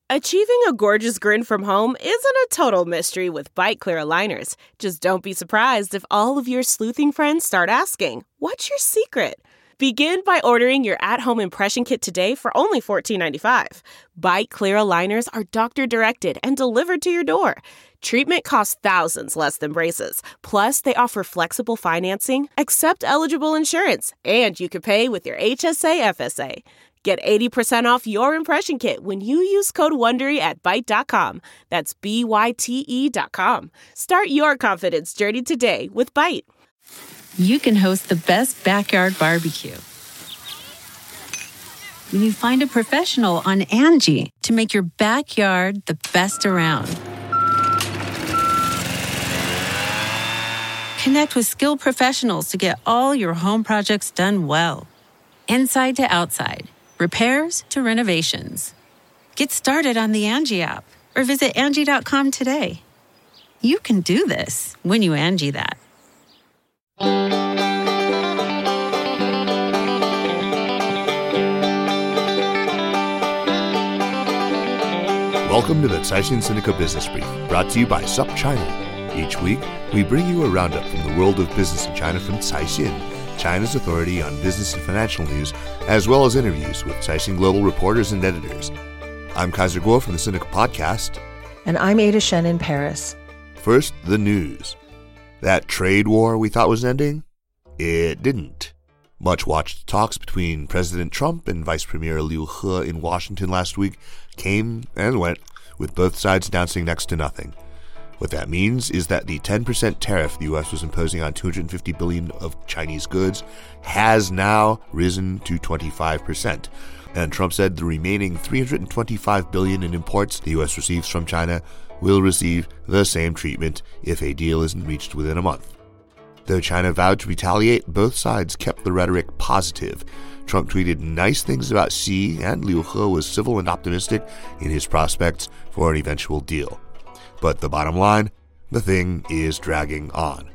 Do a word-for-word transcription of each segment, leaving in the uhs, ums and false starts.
Achieving a gorgeous grin from home isn't a total mystery with Byte Clear aligners. Just don't be surprised if all of your sleuthing friends start asking, "What's your secret?" Begin by ordering your at-home impression kit today for only fourteen ninety-five. Byte Clear aligners are doctor-directed and delivered to your door. Treatment costs thousands less than braces. Plus, they offer flexible financing, accept eligible insurance, and you can pay with your H S A F S A. Get eighty percent off your impression kit when you use code WONDERY at byte dot com. That's B Y T E dot com. Start your confidence journey today with Byte. You can host the best backyard barbecue when you find a professional on Angie to make your backyard the best around. Connect with skilled professionals to get all your home projects done well. Inside to outside, repairs to renovations. Get started on the Angie app or visit Angie dot com today. You can do this when you Angie that. Welcome to the Caixin Sinica Business Brief, brought to you by SupChina. Each week, we bring you a roundup from the world of business in China from Caixin, China's authority on business and financial news, as well as interviews with Caixin Global reporters and editors. I'm Kaiser Kuo from the Sinica Podcast. And I'm Ada Shen in Paris. First, the news. That trade war we thought was ending? It didn't. Much-watched talks between President Trump and Vice Premier Liu He in Washington last week came and went, with both sides announcing next to nothing. What that means is that the ten percent tariff the U S was imposing on two hundred fifty billion dollars of Chinese goods has now risen to twenty-five percent. And Trump said the remaining three hundred twenty-five billion dollars in imports the U S receives from China will receive the same treatment if a deal isn't reached within a month. Though China vowed to retaliate, both sides kept the rhetoric positive. Trump tweeted nice things about Xi, and Liu He was civil and optimistic in his prospects for an eventual deal. But the bottom line, the thing is dragging on.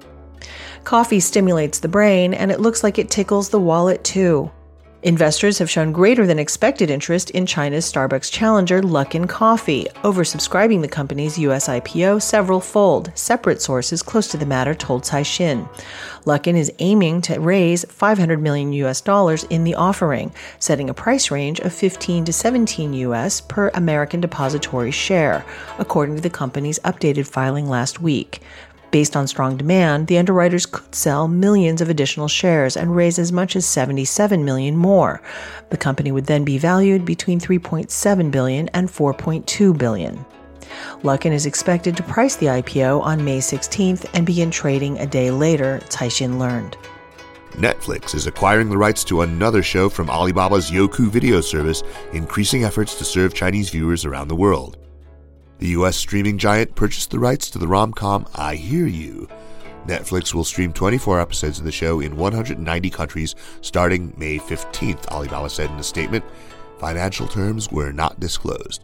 Coffee stimulates the brain, and it looks like it tickles the wallet too. Investors have shown greater than expected interest in China's Starbucks challenger Luckin Coffee, oversubscribing the company's U S I P O several-fold, separate sources close to the matter told Caixin. Luckin is aiming to raise five hundred million U S dollars in the offering, setting a price range of fifteen to seventeen U S per American depository share, according to the company's updated filing last week. Based on strong demand, the underwriters could sell millions of additional shares and raise as much as seventy-seven million more. The company would then be valued between three point seven billion dollars and four point two billion dollars. Luckin is expected to price the I P O on May sixteenth and begin trading a day later, Caixin learned. Netflix is acquiring the rights to another show from Alibaba's Youku video service, increasing efforts to serve Chinese viewers around the world. The U S streaming giant purchased the rights to the rom-com I Hear You. Netflix will stream twenty-four episodes of the show in one hundred ninety countries starting May fifteenth, Alibaba said in a statement. Financial terms were not disclosed.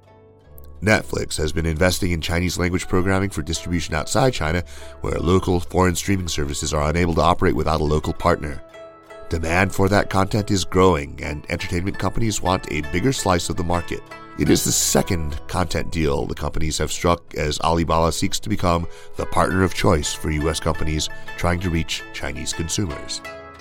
Netflix has been investing in Chinese language programming for distribution outside China, where local foreign streaming services are unable to operate without a local partner. Demand for that content is growing, and entertainment companies want a bigger slice of the market. It is the second content deal the companies have struck as Alibaba seeks to become the partner of choice for U S companies trying to reach Chinese consumers.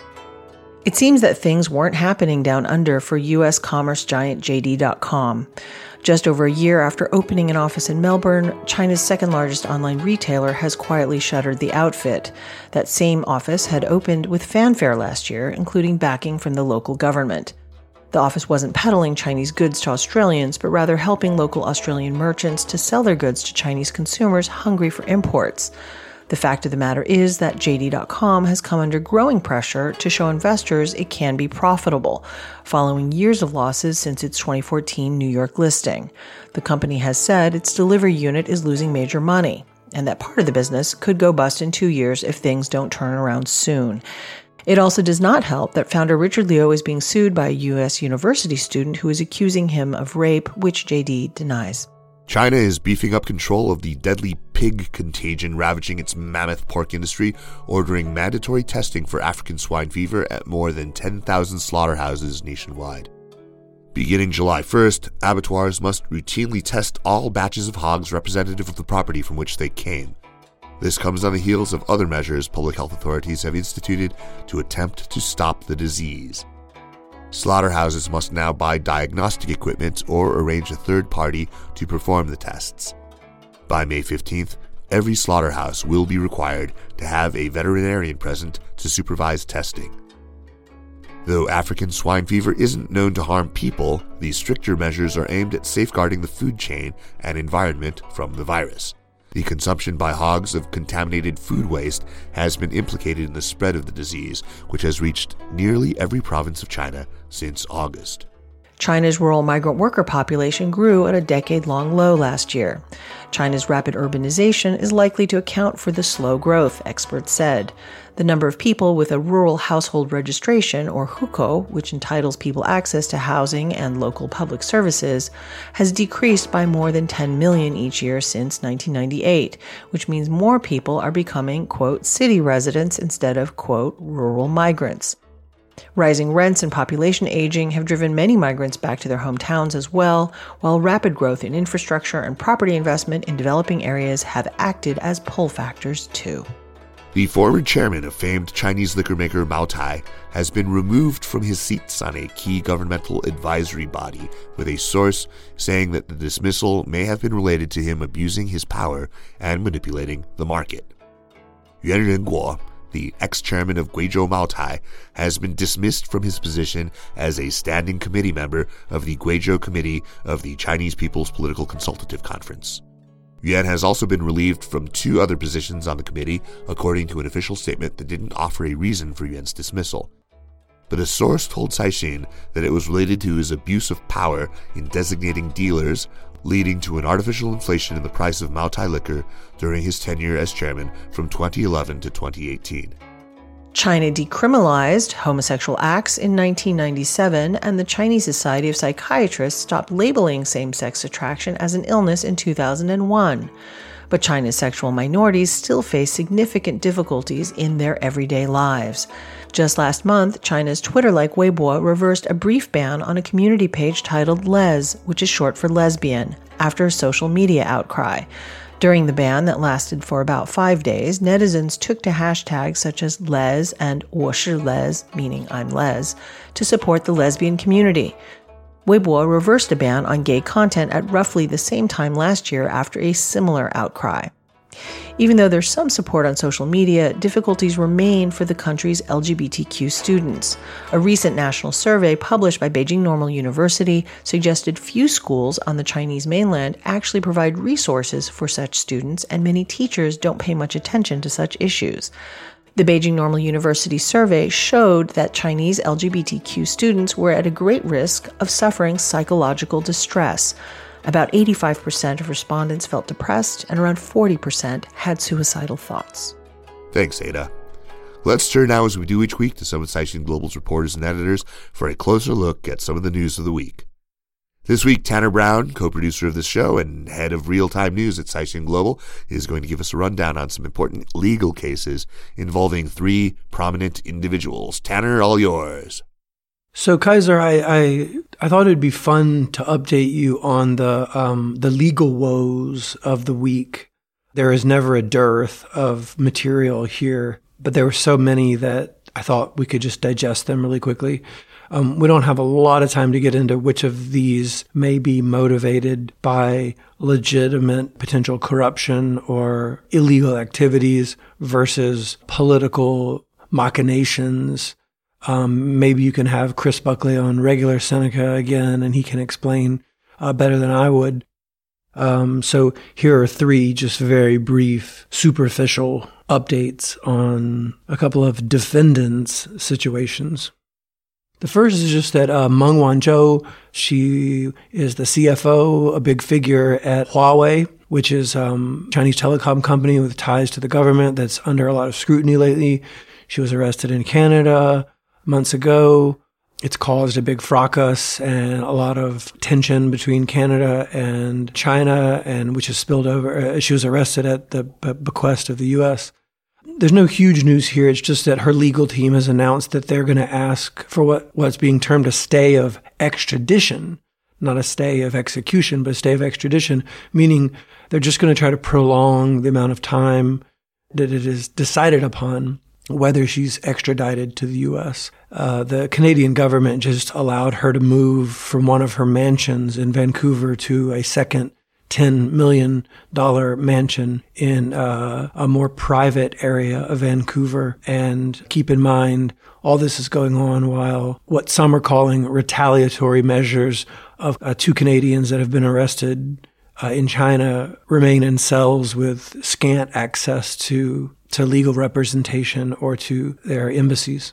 It seems that things weren't happening down under for U S commerce giant J D dot com. Just over a year after opening an office in Melbourne, China's second-largest online retailer has quietly shuttered the outfit. That same office had opened with fanfare last year, including backing from the local government. The office wasn't peddling Chinese goods to Australians, but rather helping local Australian merchants to sell their goods to Chinese consumers hungry for imports. The fact of the matter is that J D dot com has come under growing pressure to show investors it can be profitable, following years of losses since its twenty fourteen New York listing. The company has said its delivery unit is losing major money, and that part of the business could go bust in two years if things don't turn around soon. It also does not help that founder Richard Liu is being sued by a U S university student who is accusing him of rape, which J D denies. China is beefing up control of the deadly pig contagion ravaging its mammoth pork industry, ordering mandatory testing for African swine fever at more than ten thousand slaughterhouses nationwide. Beginning July first, abattoirs must routinely test all batches of hogs representative of the property from which they came. This comes on the heels of other measures public health authorities have instituted to attempt to stop the disease. Slaughterhouses must now buy diagnostic equipment or arrange a third party to perform the tests. By May fifteenth, every slaughterhouse will be required to have a veterinarian present to supervise testing. Though African swine fever isn't known to harm people, these stricter measures are aimed at safeguarding the food chain and environment from the virus. The consumption by hogs of contaminated food waste has been implicated in the spread of the disease, which has reached nearly every province of China since August. China's rural migrant worker population grew at a decade-long low last year. China's rapid urbanization is likely to account for the slow growth, experts said. The number of people with a rural household registration, or hukou, which entitles people access to housing and local public services, has decreased by more than ten million each year since nineteen ninety-eight, which means more people are becoming, quote, city residents instead of, quote, rural migrants. Rising rents and population aging have driven many migrants back to their hometowns as well, while rapid growth in infrastructure and property investment in developing areas have acted as pull factors too. The former chairman of famed Chinese liquor maker Moutai has been removed from his seats on a key governmental advisory body, with a source saying that the dismissal may have been related to him abusing his power and manipulating the market. Yuan Renguo, the ex-chairman of Guizhou Moutai, has been dismissed from his position as a standing committee member of the Guizhou Committee of the Chinese People's Political Consultative Conference. Yuan has also been relieved from two other positions on the committee, according to an official statement that didn't offer a reason for Yuan's dismissal. But a source told Caixin that it was related to his abuse of power in designating dealers, leading to an artificial inflation in the price of Moutai liquor during his tenure as chairman from twenty eleven to twenty eighteen. China decriminalized homosexual acts in nineteen ninety-seven, and the Chinese Society of Psychiatrists stopped labeling same-sex attraction as an illness in two thousand one. But China's sexual minorities still face significant difficulties in their everyday lives. Just last month, China's Twitter-like Weibo reversed a brief ban on a community page titled Les, which is short for lesbian, after a social media outcry. During the ban that lasted for about five days, netizens took to hashtags such as Les and 我是 Les, meaning I'm Les, to support the lesbian community. Weibo reversed a ban on gay content at roughly the same time last year after a similar outcry. Even though there's some support on social media, difficulties remain for the country's L G B T Q students. A recent national survey published by Beijing Normal University suggested few schools on the Chinese mainland actually provide resources for such students, and many teachers don't pay much attention to such issues. The Beijing Normal University survey showed that Chinese L G B T Q students were at a great risk of suffering psychological distress. About eighty-five percent of respondents felt depressed, and around forty percent had suicidal thoughts. Thanks, Ada. Let's turn now, as we do each week, to some of Caixin Global's reporters and editors for a closer look at some of the news of the week. This week, Tanner Brown, co-producer of this show and head of real-time news at Caixin Global, is going to give us a rundown on some important legal cases involving three prominent individuals. Tanner, all yours. So, Kaiser, I, I I thought it'd be fun to update you on the um, the legal woes of the week. There is never a dearth of material here, but there were so many that I thought we could just digest them really quickly. Um, we don't have a lot of time to get into which of these may be motivated by legitimate potential corruption or illegal activities versus political machinations. Um, maybe you can have Chris Buckley on regular Seneca again, and he can explain uh, better than I would. Um, so here are three just very brief, superficial updates on a couple of defendants' situations. The first is just that uh, Meng Wanzhou, she is the C F O, a big figure at Huawei, which is a um, Chinese telecom company with ties to the government that's under a lot of scrutiny lately. She was arrested in Canada months ago. It's caused a big fracas and a lot of tension between Canada and China, and which has spilled over. She was arrested at the bequest of the U S There's no huge news here. It's just that her legal team has announced that they're going to ask for what, what's being termed a stay of extradition, not a stay of execution, but a stay of extradition, meaning they're just going to try to prolong the amount of time that it is decided upon whether she's extradited to the U S. Uh, the Canadian government just allowed her to move from one of her mansions in Vancouver to a second ten million dollars mansion in uh, a more private area of Vancouver. And keep in mind, all this is going on while what some are calling retaliatory measures of uh, two Canadians that have been arrested uh, in China remain in cells with scant access to, to legal representation or to their embassies.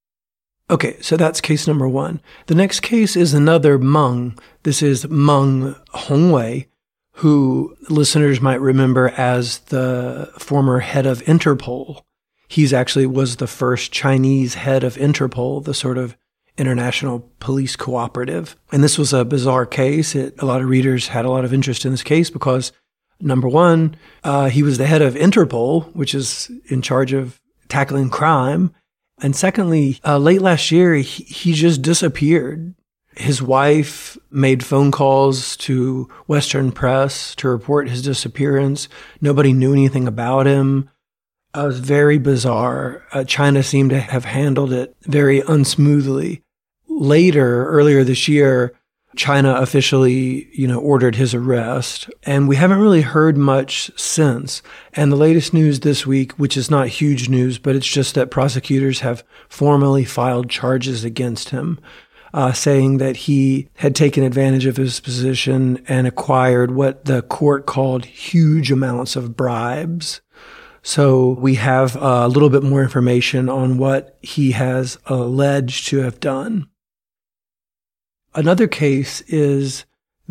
Okay, so that's case number one. The next case is another Meng. This is Meng Hongwei, who listeners might remember as the former head of Interpol. He's actually was the first Chinese head of Interpol, the sort of international police cooperative. And this was a bizarre case. It, a lot of readers had a lot of interest in this case because, number one, uh, he was the head of Interpol, which is in charge of tackling crime. And secondly, uh, late last year, he, he just disappeared. His wife made phone calls to Western press to report his disappearance. Nobody knew anything about him. It was very bizarre. Uh, China seemed to have handled it very unsmoothly. Later, earlier this year, China officially, you know, ordered his arrest, and we haven't really heard much since. And the latest news this week, which is not huge news, but it's just that prosecutors have formally filed charges against him, uh, saying that he had taken advantage of his position and acquired what the court called huge amounts of bribes. So we have a little bit more information on what he has alleged to have done. Another case is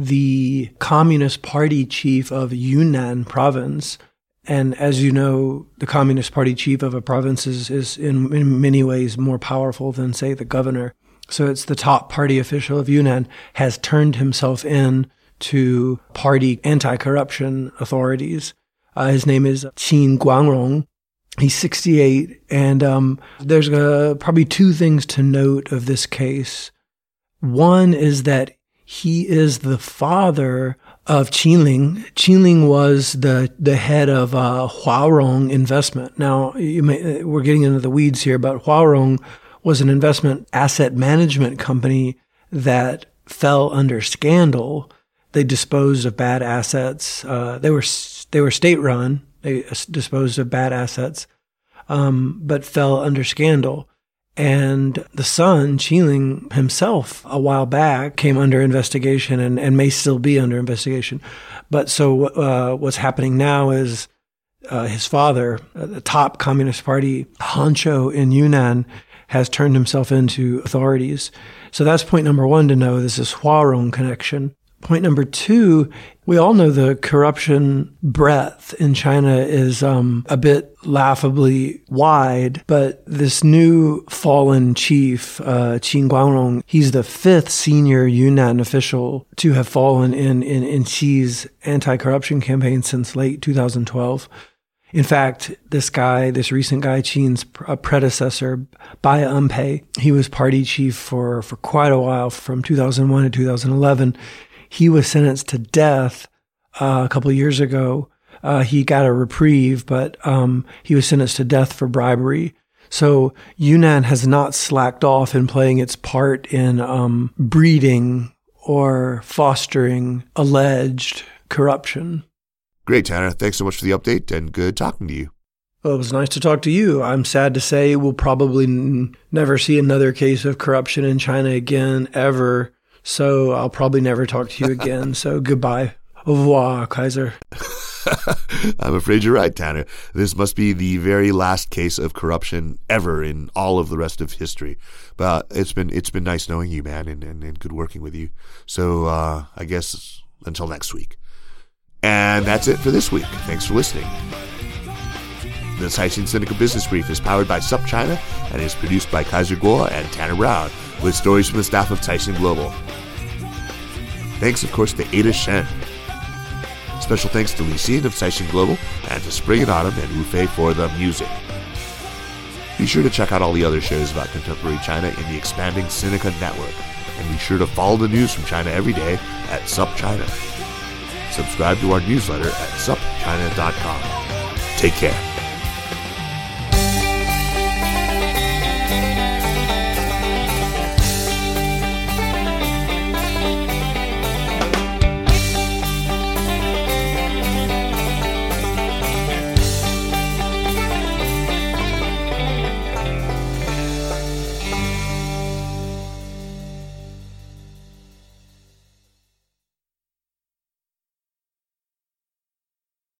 the Communist Party chief of Yunnan province. And as you know, the Communist Party chief of a province is, is in, in many ways more powerful than, say, the governor. So it's the top party official of Yunnan has turned himself in to party anti-corruption authorities. Uh, his name is Qin Guangrong. He's sixty-eight. And um, there's uh, probably two things to note of this case. One is that he is the father of Qinling. Qinling was the, the head of uh, Huarong Investment. Now, you may, we're getting into the weeds here, but Huarong was an investment asset management company that fell under scandal. They disposed of bad assets. Uh, they were they were state-run. They disposed of bad assets, um, but fell under scandal. And the son, Qinling himself, a while back, came under investigation and, and may still be under investigation. But so uh, what's happening now is uh, his father, uh, the top Communist Party honcho in Yunnan, has turned himself into authorities. So that's point number one to know. This is Huarong connection. Point number two, we all know the corruption breadth in China is um, a bit laughably wide, but this new fallen chief, uh, Qin Guangrong, he's the fifth senior Yunnan official to have fallen in, in, in Xi's anti-corruption campaign since late two thousand twelve. In fact, this guy, this recent guy, Qin's predecessor, Bai Enpei, he was party chief for, for quite a while, from two thousand one to two thousand eleven. He was sentenced to death uh, a couple of years ago. Uh, he got a reprieve, but um, he was sentenced to death for bribery. So Yunnan has not slacked off in playing its part in um, breeding or fostering alleged corruption. Great, Tanner. Thanks so much for the update, and good talking to you. Well, it was nice to talk to you. I'm sad to say we'll probably n- never see another case of corruption in China again, ever. So I'll probably never talk to you again. So goodbye. Au revoir, Kaiser. I'm afraid you're right, Tanner. This must be the very last case of corruption ever in all of the rest of history. But it's been it's been nice knowing you, man, and, and, and good working with you. So uh, I guess until next week. And that's it for this week. Thanks for listening. The Caixin Sinica Business Brief is powered by SupChina and is produced by Kaiser Kuo and Tanner Brown, with stories from the staff of Caixin Global. Thanks, of course, to Ada Shen. Special thanks to Li Xin of Caixin Global and to Spring and Autumn and Wu Fei for the music. Be sure to check out all the other shows about contemporary China in the expanding Sinica network, and be sure to follow the news from China every day at SupChina. Subscribe to our newsletter at sup china dot com. Take care.